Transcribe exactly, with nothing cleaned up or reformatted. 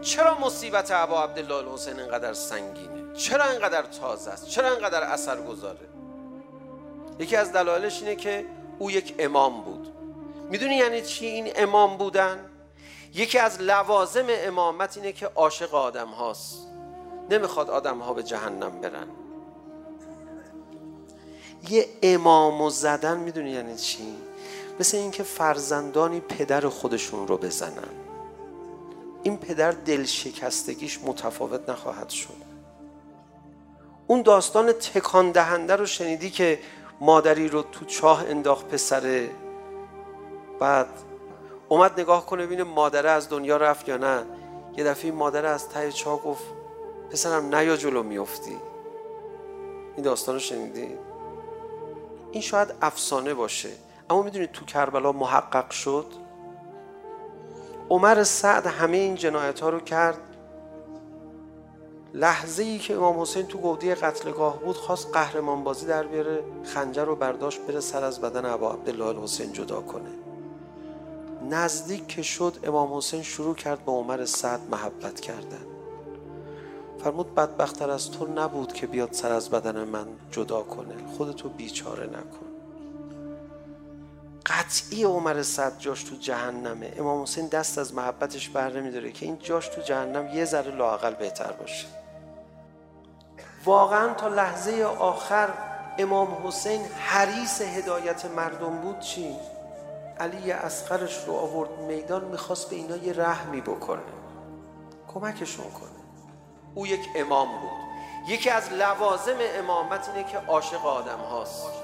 چرا مصیبت ابا عبدالله الحسین اینقدر سنگینه؟ چرا اینقدر تازه است؟ چرا اینقدر اثرگذاره؟ یکی از دلایلش اینه که او یک امام بود. میدونی یعنی چی این امام بودن؟ یکی از لوازم امامت اینه که عاشق آدم هاست، نمیخواد آدم ها به جهنم برن. یه امامو زدن میدونی یعنی چی؟ مثل این که فرزندانی پدر خودشون رو بزنن. این پدر دل شکستگیش متفاوت نخواهد شد. اون داستان تکان دهنده رو شنیدی که مادری رو تو چاه انداخت پسره، بعد اومد نگاه کنه ببینه مادره از دنیا رفت یا نه. یه دفعه مادره از ته چاه گفت پسرم نیا جلو میافتی. این داستان رو شنیدی؟ این شاید افسانه باشه، اما میدونی تو کربلا محقق شد. عمر سعد همه این جنایت ها رو کرد. لحظه ای که امام حسین تو گودی قتلگاه بود خواست قهرمان بازی در بیاره، خنجر رو برداشت بره سر از بدن ابا عبدالله الحسین جدا کنه. نزدیک که شد امام حسین شروع کرد به عمر سعد محبت کردن. فرمود بدبخت‌تر از تو نبود که بیاد سر از بدن من جدا کنه، خودتو بیچاره نکن. قطعی عمر سعد جاش تو جهنمه. امام حسین دست از محبتش بر نمی‌داره که این جاش تو جهنم یه ذره لااقل بهتر باشه. واقعا تا لحظه آخر امام حسین حریص هدایت مردم بود. چی؟ علی اصغرش رو آورد میدان، میخواست به اینا یه رحمی بکنه، کمکشون کنه. او یک امام بود. یکی از لوازم امامت اینه که عاشق آدم هاست.